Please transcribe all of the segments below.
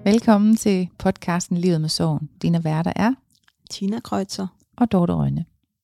Velkommen til podcasten Livet med Sorgen. Dine værter er Tina Kreutzer og Dorte Rønne.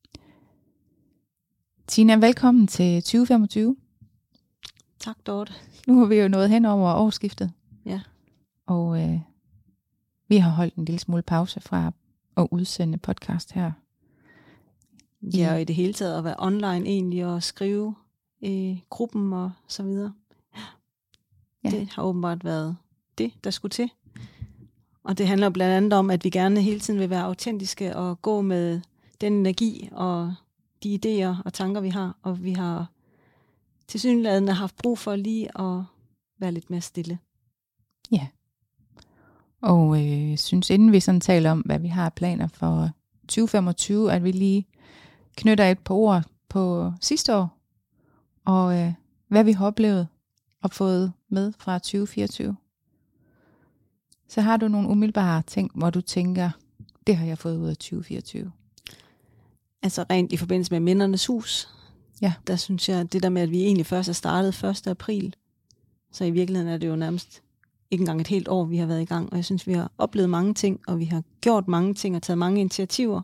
Tina, velkommen til 2025. Tak, Dorte. Nu har vi jo nået hen over årsskiftet. Ja. Og vi har holdt en lille smule pause fra at udsende podcast her. Ja, og i det hele taget at være online egentlig og skrive i gruppen og så videre. Ja. Det har åbenbart været det, der skulle til. Og det handler blandt andet om, at vi gerne hele tiden vil være autentiske og gå med den energi og de idéer og tanker, vi har. Og vi har tilsyneladende haft brug for lige at være lidt mere stille. Ja. Og synes, inden vi sådan taler om, hvad vi har planer for 2025, at vi lige knytter et par ord på sidste år. Og hvad vi har oplevet og fået med fra 2024. Så har du nogle umiddelbare ting, hvor du tænker, det har jeg fået ud af 2024? Altså rent i forbindelse med Mindernes Hus, ja. Der synes jeg, at det der med, at vi egentlig først er startet 1. april, så i virkeligheden er det jo nærmest ikke engang et helt år, vi har været i gang. Og jeg synes, vi har oplevet mange ting, og vi har gjort mange ting og taget mange initiativer.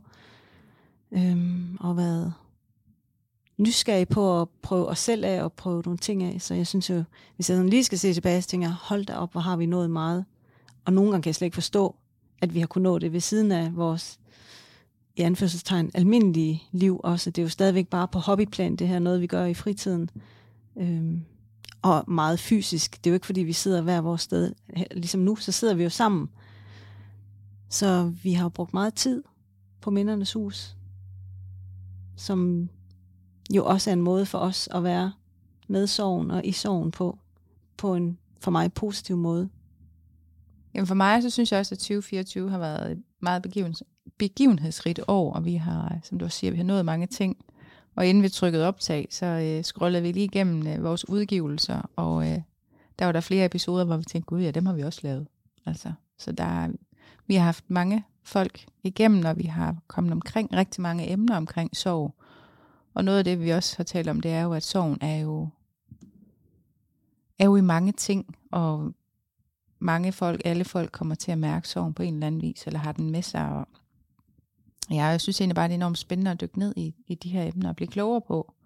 Og været nysgerrige på at prøve os selv af og prøve nogle ting af. Så jeg synes jo, hvis jeg sådan lige skal se tilbage, så tænker jeg, hold da op, hvor har vi nået meget. Og nogle gange kan jeg slet ikke forstå, at vi har kunnet nå det ved siden af vores, i anførselstegn, almindelige liv også. Det er jo stadigvæk bare på hobbyplan, det her noget, vi gør i fritiden. Og meget fysisk. Det er jo ikke, fordi vi sidder hver vores sted. Ligesom nu, så sidder vi jo sammen. Så vi har brugt meget tid på Mindernes Hus, som jo også er en måde for os at være med sorgen og i sorgen på en for mig positiv måde. Jamen for mig, så synes jeg også, at 2024 har været et meget begivenhedsrigt år, og vi har, som du siger, vi har nået mange ting. Og inden vi trykkede optag, så scrollede vi lige igennem vores udgivelser, og der var der flere episoder, hvor vi tænkte, gud ja, dem har vi også lavet. Altså, så vi har haft mange folk igennem, og vi har kommet omkring rigtig mange emner omkring sorg. Og noget af det, vi også har talt om, det er jo, at sorgen er jo i mange ting, og alle folk kommer til at mærke sorgen på en eller anden vis, eller har den med sig. Og jeg synes egentlig bare, det er enormt spændende at dykke ned i de her emner og blive klogere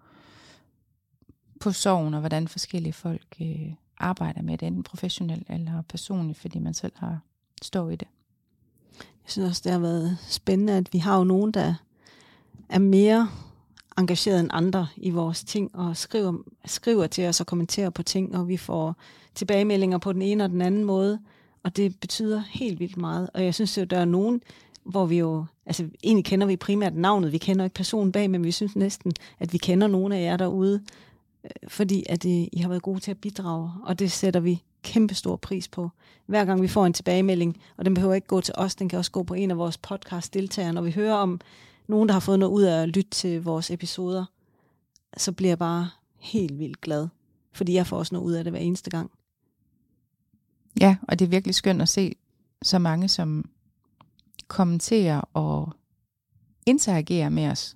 på sorgen, og hvordan forskellige folk arbejder med det, enten professionelt eller personligt, fordi man selv har stået i det. Jeg synes også, det har været spændende, at vi har jo nogen, der er mere engageret end andre i vores ting, og skriver til os og kommenterer på ting, og vi får tilbagemeldinger på den ene og den anden måde, og det betyder helt vildt meget. Og jeg synes jo, der er nogen, hvor vi jo, altså egentlig kender vi primært navnet, vi kender ikke personen bag, men vi synes næsten, at vi kender nogle af jer derude, fordi at I har været gode til at bidrage, og det sætter vi kæmpe stor pris på. Hver gang vi får en tilbagemelding, og den behøver ikke gå til os, den kan også gå på en af vores podcast-deltagere, når vi hører om nogen, der har fået noget ud af at lytte til vores episoder, så bliver jeg bare helt vildt glad, fordi jeg får også noget ud af det hver eneste gang. Ja, og det er virkelig skønt at se så mange, som kommenterer og interagerer med os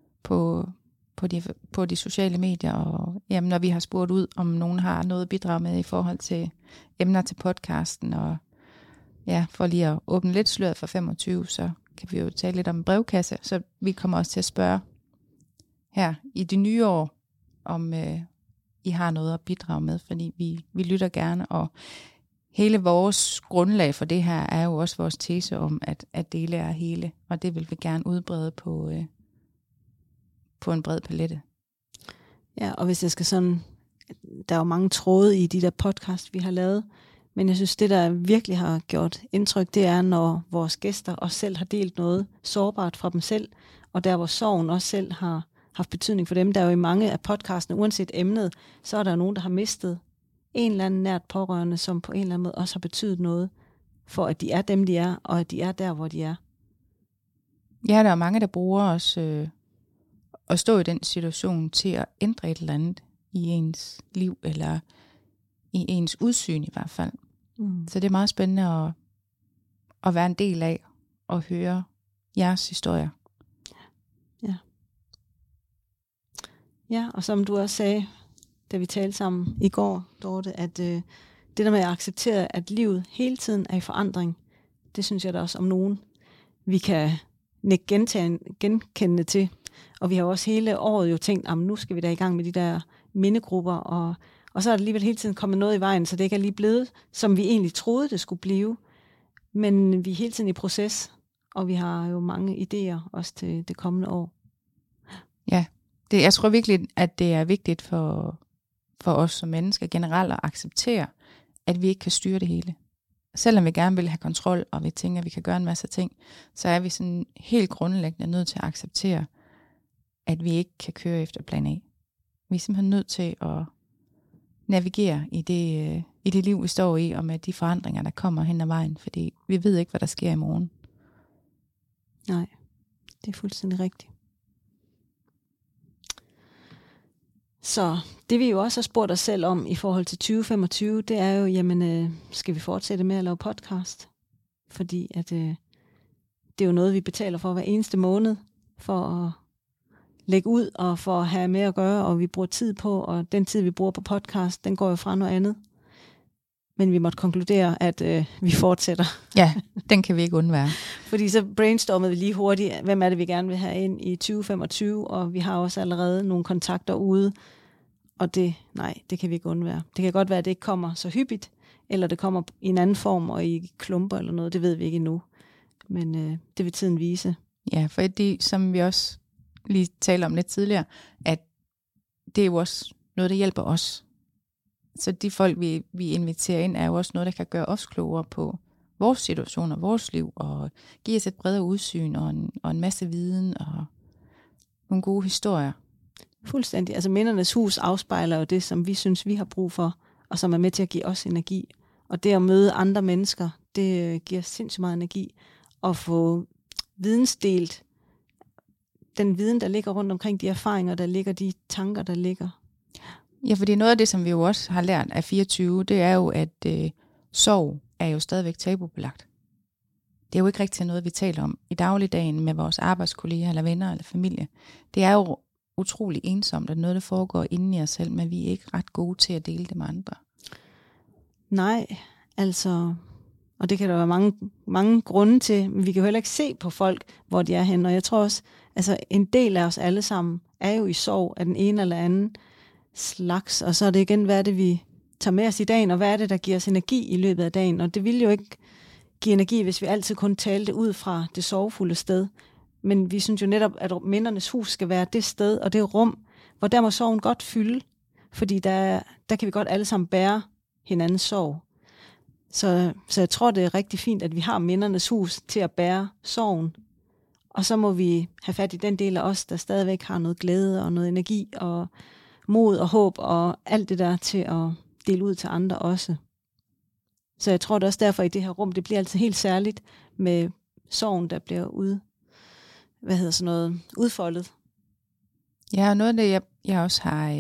på de sociale medier, og jamen, når vi har spurgt ud, om nogen har noget at bidrage med i forhold til emner til podcasten, og ja, for lige at åbne lidt sløret for 25, så kan vi jo tale lidt om en brevkasse, så vi kommer også til at spørge her i det nye år, om I har noget at bidrage med, fordi vi lytter gerne, og hele vores grundlag for det her er jo også vores tese om, at dele er hele, og det vil vi gerne udbrede på en bred palette. Ja, og hvis jeg skal sådan, der er jo mange tråde i de der podcast, vi har lavet, men jeg synes, det der virkelig har gjort indtryk, det er, når vores gæster også selv har delt noget sårbart fra dem selv, og der hvor sorgen også selv har haft betydning for dem. Der er jo i mange af podcastene, uanset emnet, så er der nogen, der har mistet en eller anden nært pårørende, som på en eller anden måde også har betydet noget for, at de er dem, de er, og at de er der, hvor de er. Ja, der er mange, der bruger os at stå i den situation til at ændre et eller andet i ens liv, eller i ens udsyn i hvert fald. Så det er meget spændende at være en del af, og høre jeres historier. Ja. Ja, og som du også sagde, da vi talte sammen i går, Dorte, at det der med at acceptere, at livet hele tiden er i forandring, det synes jeg da også om nogen, vi kan genkende til. Og vi har også hele året jo tænkt, at nu skal vi da i gang med de der mindegrupper, og så er der alligevel hele tiden kommet noget i vejen, så det ikke er lige blevet, som vi egentlig troede, det skulle blive. Men vi er hele tiden i proces, og vi har jo mange idéer også til det kommende år. Ja, jeg tror virkelig, at det er vigtigt for os som mennesker generelt at acceptere, at vi ikke kan styre det hele. Selvom vi gerne vil have kontrol, og vi tænker, at vi kan gøre en masse ting, så er vi sådan helt grundlæggende nødt til at acceptere, at vi ikke kan køre efter plan A. Vi er simpelthen nødt til at navigere i det liv, vi står i, og med de forandringer, der kommer hen ad vejen, fordi vi ved ikke, hvad der sker i morgen. Nej, det er fuldstændig rigtigt. Så det vi jo også har spurgt os selv om i forhold til 2025, det er jo, jamen, skal vi fortsætte med at lave podcast? Fordi at det er jo noget, vi betaler for hver eneste måned, for at lægge ud og for at have med at gøre, og vi bruger tid på, og den tid, vi bruger på podcast, den går jo fra noget andet. Men vi måtte konkludere, at vi fortsætter. Ja, den kan vi ikke undvære. Fordi så brainstormede vi lige hurtigt, hvem er det, vi gerne vil have ind i 2025, og vi har også allerede nogle kontakter ude, og det kan vi ikke undvære. Det kan godt være, at det ikke kommer så hyppigt, eller det kommer i en anden form, og i klumper eller noget, det ved vi ikke endnu. Men det vil tiden vise. Ja, for det, som vi også lige talte om lidt tidligere, at det er jo også noget, der hjælper os. Så de folk, vi inviterer ind, er jo også noget, der kan gøre os klogere på vores situation og vores liv, og give os et bredere udsyn og en masse viden og nogle gode historier. Fuldstændig. Altså Mindernes Hus afspejler jo det, som vi synes, vi har brug for, og som er med til at give os energi. Og det at møde andre mennesker, det giver sindssygt meget energi. Og få vidensdelt den viden, der ligger rundt omkring, de erfaringer, der ligger, de tanker, der ligger. Ja, for det er noget af det, som vi jo også har lært af 24, det er jo, at sorg er jo stadigvæk tabubelagt. Det er jo ikke rigtig noget, vi taler om i dagligdagen med vores arbejdskolleger, eller venner, eller familie. Det er jo utrolig ensomt, at noget, der foregår inde i os selv, men vi er ikke ret gode til at dele det med andre. Nej, altså, og det kan der være mange grunde til, men vi kan jo heller ikke se på folk, hvor de er henne. Og jeg tror også, altså en del af os alle sammen er jo i sorg af den ene eller anden slags, og så er det igen, hvad er det, vi tager med os i dagen, og hvad er det, der giver os energi i løbet af dagen. Og det ville jo ikke give energi, hvis vi altid kun talte ud fra det sorgfulde sted. Men vi synes jo netop, at Mindernes Hus skal være det sted og det rum, hvor der må sorgen godt fylde, fordi der kan vi godt alle sammen bære hinandens sorg. Så jeg tror, det er rigtig fint, at vi har Mindernes Hus til at bære sorgen. Og så må vi have fat i den del af os, der stadigvæk har noget glæde og noget energi og mod og håb og alt det der til at dele ud til andre også. Så jeg tror det også derfor i det her rum, det bliver altid helt særligt med sorgen, der bliver udfoldet. Ja, og noget af det, jeg også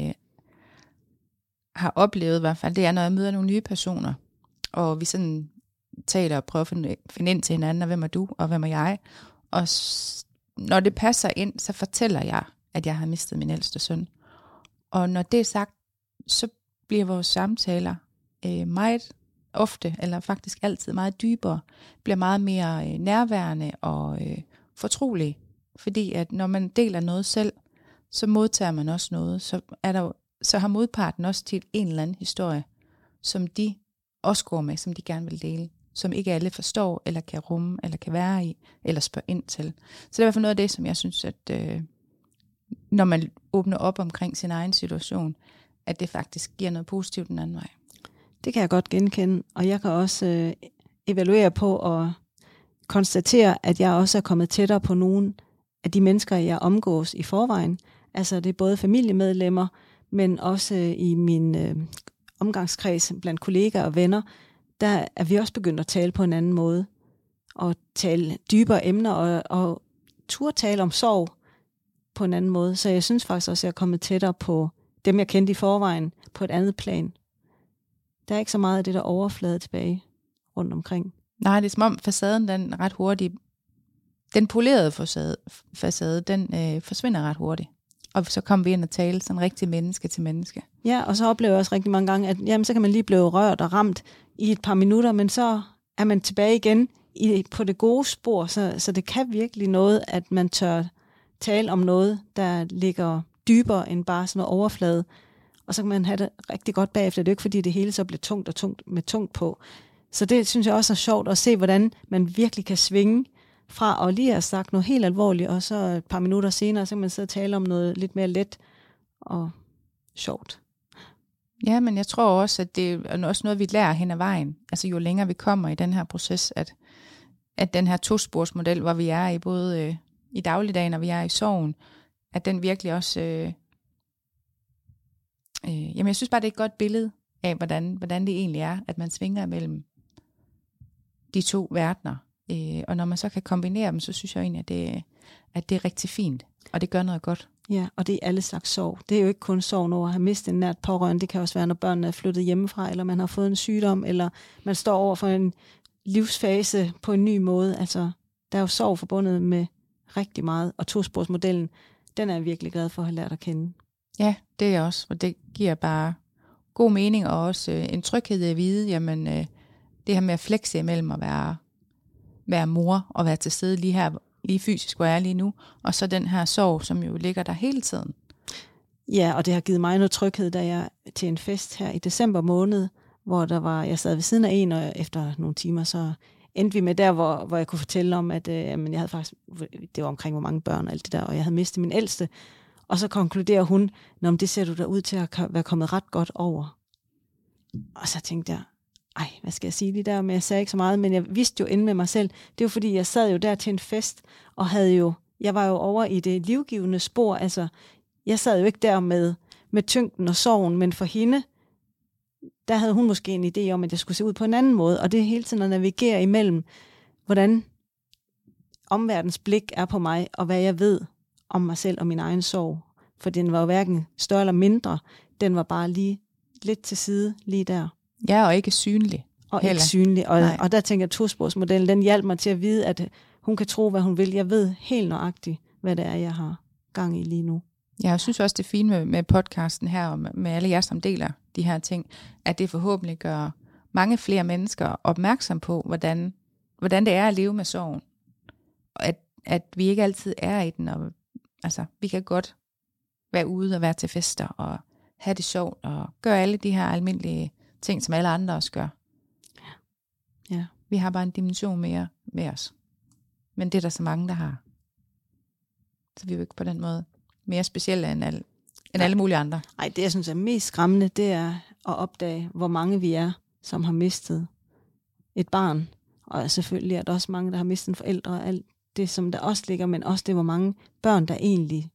har oplevet i hvert fald, det er, når jeg møder nogle nye personer, og vi sådan taler og prøver at finde ind til hinanden, og hvem er du, og hvem er jeg? Og når det passer ind, så fortæller jeg, at jeg har mistet min ældste søn. Og når det er sagt, så bliver vores samtaler meget ofte, eller faktisk altid meget dybere, bliver meget mere nærværende og fortrolige. Fordi at når man deler noget selv, så modtager man også noget. Så har modparten også til en eller anden historie, som de også går med, som de gerne vil dele. Som ikke alle forstår, eller kan rumme, eller kan være i, eller spørge ind til. Så det er i hvert fald noget af det, som jeg synes, at når man åbner op omkring sin egen situation, at det faktisk giver noget positivt den anden vej. Det kan jeg godt genkende, og jeg kan også evaluere på og konstatere, at jeg også er kommet tættere på nogle af de mennesker, jeg omgås i forvejen. Altså det er både familiemedlemmer, men også i min omgangskreds blandt kollegaer og venner, der er vi også begyndt at tale på en anden måde. Og tale dybere emner og turde tale om sorg på en anden måde. Så jeg synes faktisk også, at jeg er kommet tættere på dem, jeg kendte i forvejen, på et andet plan. Der er ikke så meget af det der overflade tilbage rundt omkring. Nej, det er som om facaden, den ret hurtigt, den polerede facade, den forsvinder ret hurtigt. Og så kom vi ind og tale sådan rigtig menneske til menneske. Ja, og så oplever jeg også rigtig mange gange, at jamen, så kan man lige blive rørt og ramt i et par minutter, men så er man tilbage igen på det gode spor, så det kan virkelig noget, at man tør tale om noget, der ligger dybere end bare sådan noget overflade. Og så kan man have det rigtig godt bagefter. Det er jo ikke, fordi det hele så bliver tungt på. Så det synes jeg også er sjovt at se, hvordan man virkelig kan svinge fra at lige have sagt noget helt alvorligt, og så et par minutter senere, så kan man sidde og tale om noget lidt mere let og sjovt. Ja, men jeg tror også, at det er også noget, vi lærer hen ad vejen. Altså jo længere vi kommer i den her proces, at den her tosporsmodel, hvor vi er i både i dagligdagen og vi er i sorgen, at den virkelig også... jamen jeg synes bare, det er et godt billede af, hvordan det egentlig er, at man svinger mellem de to verdener. Og når man så kan kombinere dem, så synes jeg egentlig, at det er rigtig fint, og det gør noget godt. Ja, og det er alle slags sorg. Det er jo ikke kun sorg over at have mistet en nært pårørende. Det kan også være, når børnene er flyttet hjemmefra, eller man har fået en sygdom, eller man står over for en livsfase på en ny måde. Altså, der er jo sorg forbundet med rigtig meget, og tosporsmodellen, den er jeg virkelig glad for at have lært at kende. Ja, det er jeg også, og det giver bare god mening, og også en tryghed i at vide, jamen det her med at flexe imellem at være mor og være til stede lige fysisk, hvor jeg er lige nu, og så den her sorg, som jo ligger der hele tiden. Ja, og det har givet mig noget tryghed, da jeg til en fest her i december måned, hvor jeg sad ved siden af en, og efter nogle timer, så endte vi med der, hvor jeg kunne fortælle om, at jeg havde faktisk, det var omkring hvor mange børn og alt det der, og jeg havde mistet min ældste, og så konkluderer hun, det ser du da ud til at være kommet ret godt over. Og så tænkte jeg, hvad skal jeg sige lige der, men jeg sagde ikke så meget, men jeg vidste jo inde med mig selv, det var fordi, jeg sad jo der til en fest, og jeg var jo over i det livgivende spor, altså, jeg sad jo ikke der med tyngden og sorgen, men for hende, der havde hun måske en idé om, at jeg skulle se ud på en anden måde, og det er hele tiden at navigere imellem, hvordan omverdens blik er på mig, og hvad jeg ved om mig selv og min egen sorg, for den var jo hverken større eller mindre, den var bare lige lidt til side, lige der. Ja, og ikke synlig. Ikke synlig. Og der tænker jeg, at tosporsmodellen, den hjalp mig til at vide, at hun kan tro, hvad hun vil. Jeg ved helt nøjagtigt, hvad det er, jeg har gang i lige nu. Ja, jeg synes også, det er fint med podcasten her, og med alle jer, som deler de her ting, at det forhåbentlig gør mange flere mennesker opmærksom på, hvordan det er at leve med sorgen. Og at vi ikke altid er i den, og altså, vi kan godt være ude og være til fester, og have det sjovt, og gøre alle de her almindelige ting, som alle andre også gør. Ja. Vi har bare en dimension mere med os. Men det er der så mange, der har. Så vi er jo ikke på den måde mere specielle end alle mulige andre. Nej, det jeg synes er mest skræmmende, det er at opdage, hvor mange vi er, som har mistet et barn. Og selvfølgelig er der også mange, der har mistet en forældre, og alt det, som der også ligger, men også det, hvor mange børn, der egentlig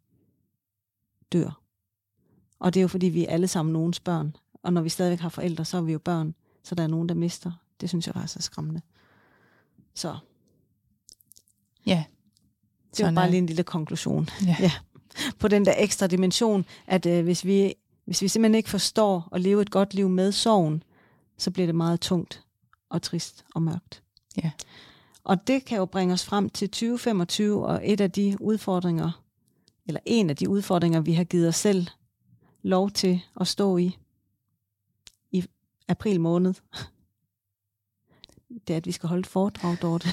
dør. Og det er jo fordi, vi er alle sammen nogens børn. Og når vi stadigvæk har forældre, så er vi jo børn. Så der er nogen, der mister. Det synes jeg faktisk er skræmmende. Så. Ja. Det var bare lige en lille konklusion. Ja. På den der ekstra dimension, at hvis vi simpelthen ikke forstår at leve et godt liv med sorgen, så bliver det meget tungt og trist og mørkt. Ja. Og det kan jo bringe os frem til 2025, og en af de udfordringer, vi har givet os selv lov til at stå i april måned. Det er, at vi skal holde et foredrag, Dorte.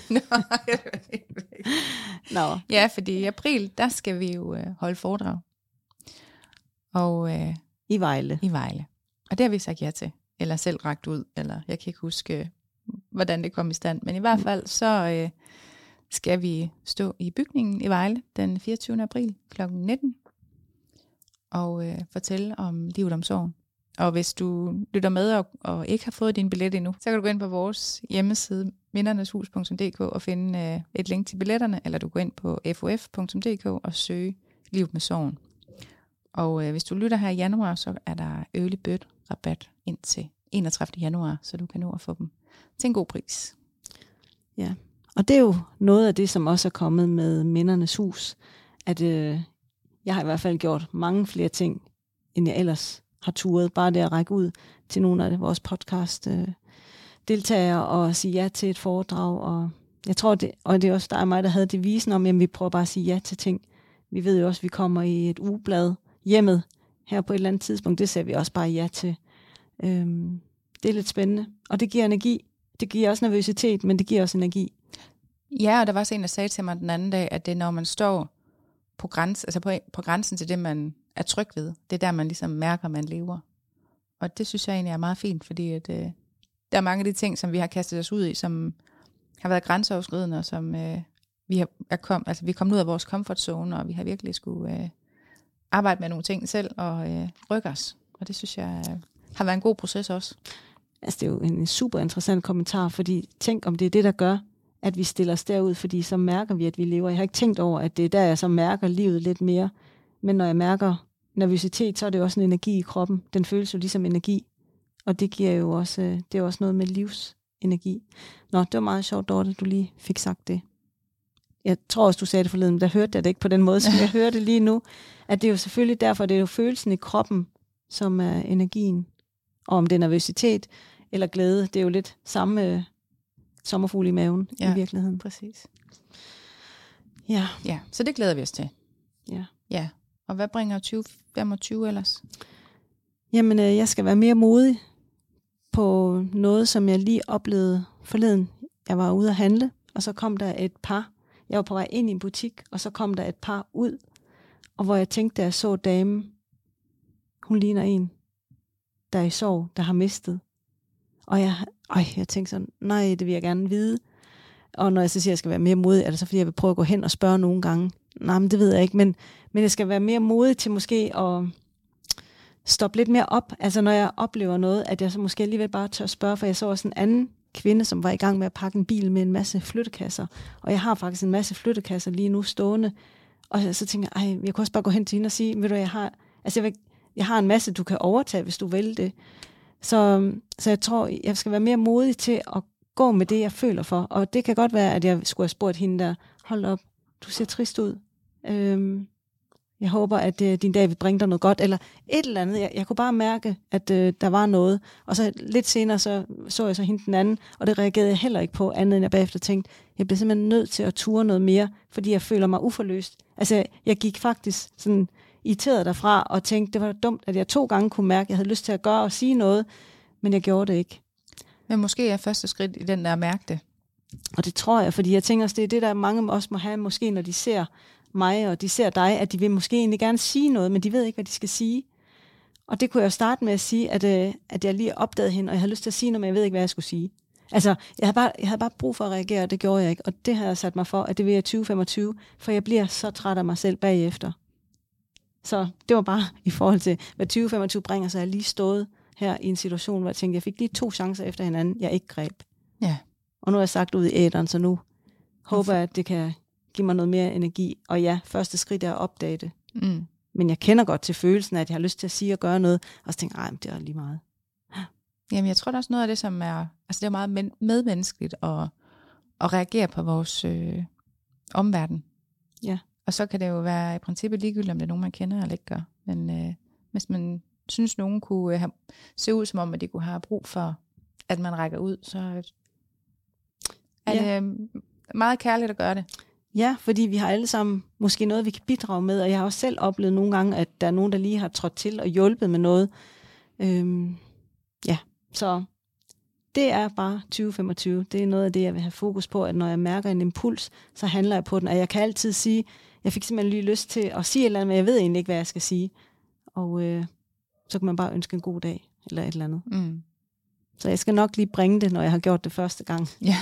Nå. Ja, fordi i april, der skal vi jo holde foredrag. Og i Vejle. Og det har vi sagt ja til. Eller selv rakt ud. Eller jeg kan ikke huske, hvordan det kom i stand. Men i hvert fald, så skal vi stå i bygningen i Vejle den 24. april kl. 19. Og fortælle om livet om sorgen. Og hvis du lytter med og ikke har fået din billet endnu, så kan du gå ind på vores hjemmeside mindernesHus.dk og finde et link til billetterne, eller du går ind på fof.dk og søge Liv med sorgen. Og hvis du lytter her i januar, så er der early bird rabat indtil 31. januar, så du kan nå at få dem til en god pris. Ja, og det er jo noget af det, som også er kommet med Mindernes Hus, at jeg har i hvert fald gjort mange flere ting, end jeg ellers har turet. Bare det at række ud til nogle af vores podcast deltagere og sige ja til et foredrag. Og jeg tror, og det er også dig og mig, der havde devisen om, at vi prøver bare at sige ja til ting. Vi ved jo også, at vi kommer i et ugeblad hjemmet her på et eller andet tidspunkt. Det ser vi også bare ja til. Det er lidt spændende. Og det giver energi. Det giver også nervøsitet, men det giver også energi. Ja, og der var også en, der sagde til mig den anden dag, at det er, når man står på grænsen til det, man er tryg ved. Det er der, man ligesom mærker, man lever. Og det synes jeg egentlig er meget fint, fordi at, der er mange af de ting, som vi har kastet os ud i, som har været grænseoverskridende, og som vi er kommet ud af vores comfort zone, og vi har virkelig skulle arbejde med nogle ting selv og rykke os. Og det synes jeg har været en god proces også. Altså det er jo en super interessant kommentar, fordi tænk om det er det, der gør, at vi stiller os derud, fordi så mærker vi, at vi lever. Jeg har ikke tænkt over, at det er der, jeg så mærker livet lidt mere. Men når jeg mærker nervøsitet, så er det også en energi i kroppen. Den føles jo ligesom energi. Og det giver jo også, det er også noget med livsenergi. Nå, det var meget sjovt, Dorte, du lige fik sagt det. Jeg tror også, du sagde det forleden, men der hørte jeg det ikke på den måde, som jeg hører det lige nu. At det er jo selvfølgelig derfor, det er jo følelsen i kroppen, som er energien. Og om det er nervøsitet eller glæde, det er jo lidt samme sommerfugl i maven i virkeligheden. Præcis. Ja. Ja, så det glæder vi os til. Ja. Ja. Og hvad bringer 2025 ellers? Jamen, jeg skal være mere modig på noget, som jeg lige oplevede forleden. Jeg var ude at handle, og så kom der et par. Jeg var på vej ind i en butik, og så kom der et par ud. Og hvor jeg tænkte, da jeg så damen, hun ligner en, der er i sorg, der har mistet. Og jeg tænkte sådan, nej, det vil jeg gerne vide. Og når jeg så siger, at jeg skal være mere modig, er det så fordi, jeg vil prøve at gå hen og spørge nogle gange. Nej, men det ved jeg ikke, men jeg skal være mere modig til måske at stoppe lidt mere op. Altså når jeg oplever noget, at jeg så måske alligevel bare tør spørge, for jeg så også en anden kvinde, som var i gang med at pakke en bil med en masse flyttekasser. Og jeg har faktisk en masse flyttekasser lige nu stående. Og så tænker jeg, jeg kunne også bare gå hen til hende og sige, ved du, jeg har en masse, du kan overtage, hvis du vil det. Så jeg tror, jeg skal være mere modig til at gå med det, jeg føler for. Og det kan godt være, at jeg skulle have spurgt hende der, hold op, du ser trist ud. Jeg håber, at din dag vil bringe dig noget godt, eller et eller andet. Jeg kunne bare mærke, at der var noget. Og så lidt senere, så jeg så hende den anden, og det reagerede jeg heller ikke på, andet end jeg bagefter tænkte, jeg bliver simpelthen nødt til at ture noget mere, fordi jeg føler mig uforløst. Altså, jeg gik faktisk sådan irriteret derfra, og tænkte, det var dumt, at jeg 2 gange kunne mærke, at jeg havde lyst til at gøre og sige noget, men jeg gjorde det ikke. Men måske er første skridt i den der at mærke det. Og det tror jeg, fordi jeg tænker også, det er det, der mange også må have, måske når de ser mig, og de ser dig, at de vil måske egentlig gerne sige noget, men de ved ikke, hvad de skal sige. Og det kunne jeg jo starte med at sige, at jeg lige opdagede hende, og jeg havde lyst til at sige noget, men jeg ved ikke, hvad jeg skulle sige. Altså, jeg havde bare brug for at reagere, og det gjorde jeg ikke. Og det har jeg sat mig for, at det vil jeg 2025, for jeg bliver så træt af mig selv bagefter. Så det var bare i forhold til, hvad 2025 bringer, så jeg lige stået her i en situation, hvor jeg tænkte, jeg fik lige 2 chancer efter hinanden, jeg ikke greb. Ja. Og nu har jeg sagt ud i æteren, så nu håber jeg, at det kan give mig noget mere energi. Og ja, første skridt er at opdage det. Mm. Men jeg kender godt til følelsen af, at jeg har lyst til at sige og gøre noget, og så tænker jeg, det er lige meget. Jamen, jeg tror da også noget af det, som er, altså det er meget medmenneskeligt at reagere på vores omverden. Ja. Og så kan det jo være i princippet ligegyldigt, om det er nogen, man kender eller ikke gør. Men hvis man synes, nogen kunne se ud som om, at de kunne have brug for, at man rækker ud, så er det meget kærligt at gøre det. Ja, fordi vi har alle sammen måske noget, vi kan bidrage med, og jeg har også selv oplevet nogle gange, at der er nogen, der lige har trådt til og hjulpet med noget. Så det er bare 2025. Det er noget af det, jeg vil have fokus på, at når jeg mærker en impuls, så handler jeg på den. Og jeg kan altid sige, jeg fik simpelthen lige lyst til at sige et eller andet, men jeg ved egentlig ikke, hvad jeg skal sige. Og så kan man bare ønske en god dag, eller et eller andet. Mm. Så jeg skal nok lige bringe det, når jeg har gjort det første gang. Ja.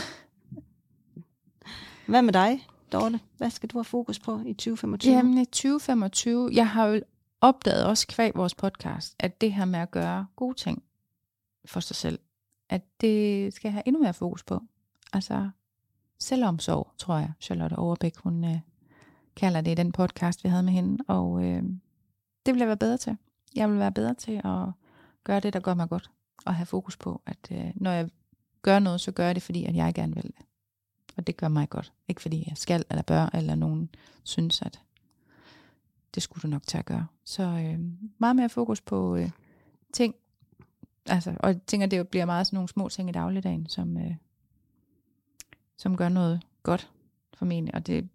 Hvad med dig, Dorte? Hvad skal du have fokus på i 2025? Jamen i 2025, jeg har jo opdaget også kvæg vores podcast, at det her med at gøre gode ting for sig selv, at det skal jeg have endnu mere fokus på. Altså selvomsorg, tror jeg, Charlotte Overbæk, hun kalder det i den podcast, vi havde med hende, og det vil jeg være bedre til. Jeg vil være bedre til at gøre det, der gør mig godt, og have fokus på, at når jeg gør noget, så gør jeg det, fordi at jeg gerne vil det. Og det gør mig godt. Ikke fordi jeg skal, eller bør, eller nogen synes, at det skulle du nok til at gøre. Så meget mere fokus på ting. Altså, og jeg tænker, det bliver meget sådan nogle små ting i dagligdagen, som gør noget godt formentlig. Og det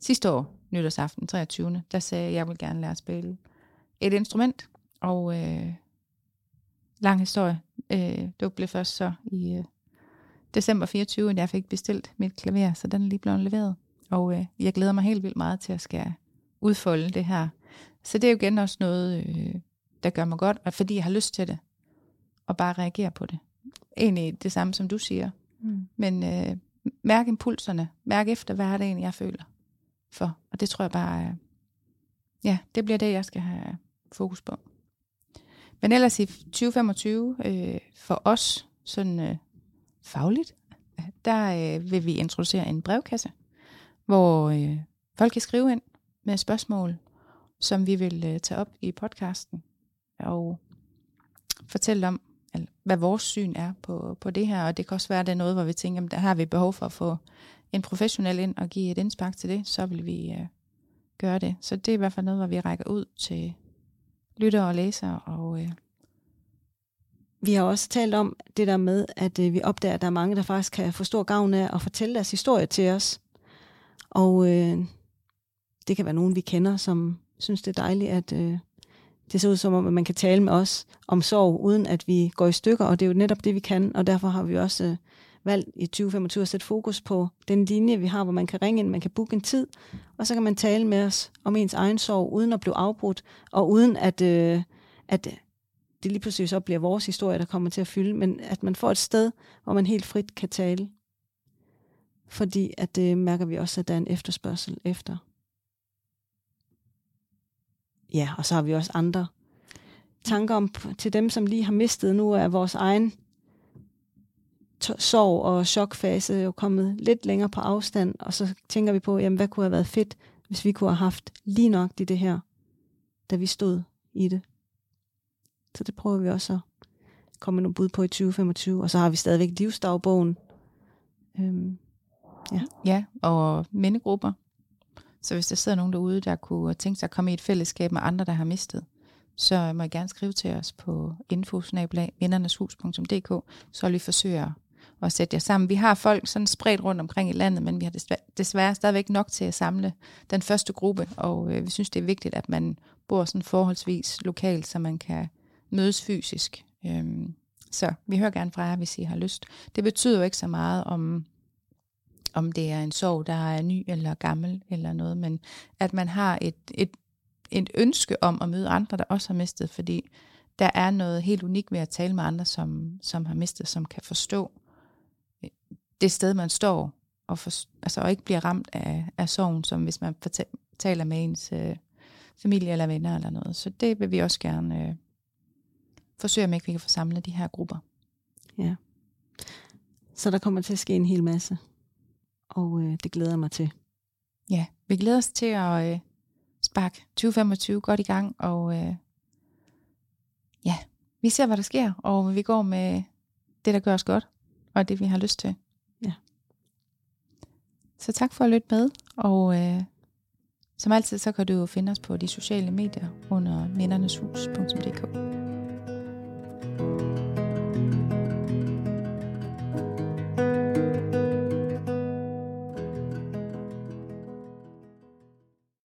sidste år, nytårsaften 23. Der sagde jeg, at jeg vil gerne lære at spille et instrument. Og lang historie. Det blev først så i december 24, at jeg fik bestilt mit klaver, så den er lige blevet leveret. Og jeg glæder mig helt vildt meget til at skal udfolde det her. Så det er jo igen også noget, der gør mig godt, og fordi jeg har lyst til det, og bare reagere på det. Egentlig det samme, som du siger. Men mærk impulserne, mærk efter, hvad er det egentlig, jeg føler for. Og det tror jeg bare, det bliver det, jeg skal have fokus på. Men ellers i 2025, for os, sådan fagligt, der vil vi introducere en brevkasse, hvor folk kan skrive ind med spørgsmål, som vi vil tage op i podcasten, og fortælle om, hvad vores syn er på det her. Og det kan også være, at det er noget, hvor vi tænker, at der har vi behov for at få en professionel ind og give et indspark til det, så vil vi gøre det. Så det er i hvert fald noget, hvor vi rækker ud til lyttere og læsere. Og vi har også talt om det der med, at vi opdager, at der er mange, der faktisk kan få stor gavn af at fortælle deres historie til os. Og det kan være nogen, vi kender, som synes, det er dejligt, at det ser ud som om, at man kan tale med os om sorg, uden at vi går i stykker. Og det er jo netop det, vi kan. Og derfor har vi også valgt i 2025 at sætte fokus på den linje, vi har, hvor man kan ringe ind, man kan booke en tid, og så kan man tale med os om ens egen sorg, uden at blive afbrudt, og uden at det lige pludselig så bliver vores historie, der kommer til at fylde, men at man får et sted, hvor man helt frit kan tale. Fordi at det mærker vi også, at der er en efterspørgsel efter. Ja, og så har vi også andre tanker om til dem, som lige har mistet nu af vores egen sorg og chokfase jo kommet lidt længere på afstand, og så tænker vi på, jamen hvad kunne have været fedt, hvis vi kunne have haft lige nok det her, da vi stod i det. Så det prøver vi også at komme med nogle bud på i 2025, og så har vi stadigvæk livsdagbogen. Ja, og mindegrupper. Så hvis der sidder nogen derude, der kunne tænke sig at komme i et fællesskab med andre, der har mistet, så må I gerne skrive til os på info@mindernesHus.dk, så vil vi forsøge at sætte jer sammen. Vi har folk sådan spredt rundt omkring i landet, men vi har desværre stadigvæk nok til at samle den første gruppe, og vi synes, det er vigtigt, at man bor sådan forholdsvis lokalt, så man kan mødes fysisk. Så vi hører gerne fra jer, hvis I har lyst. Det betyder jo ikke så meget, om det er en sorg, der er ny eller gammel eller noget, men at man har et ønske om at møde andre, der også har mistet, fordi der er noget helt unikt ved at tale med andre, som har mistet, som kan forstå det sted, man står, og ikke bliver ramt af sorgen, som hvis man taler med ens familie eller venner eller noget. Så det vil vi også gerne forsøge, om ikke vi kan få samlet de her grupper. Ja. Så der kommer til at ske en hel masse, og det glæder jeg mig til. Ja, vi glæder os til at sparke 2025 godt i gang, og vi ser, hvad der sker, og vi går med det, der gør os godt, og det, vi har lyst til. Ja. Så tak for at lytte med, og som altid, så kan du finde os på de sociale medier under mindernesHus.dk.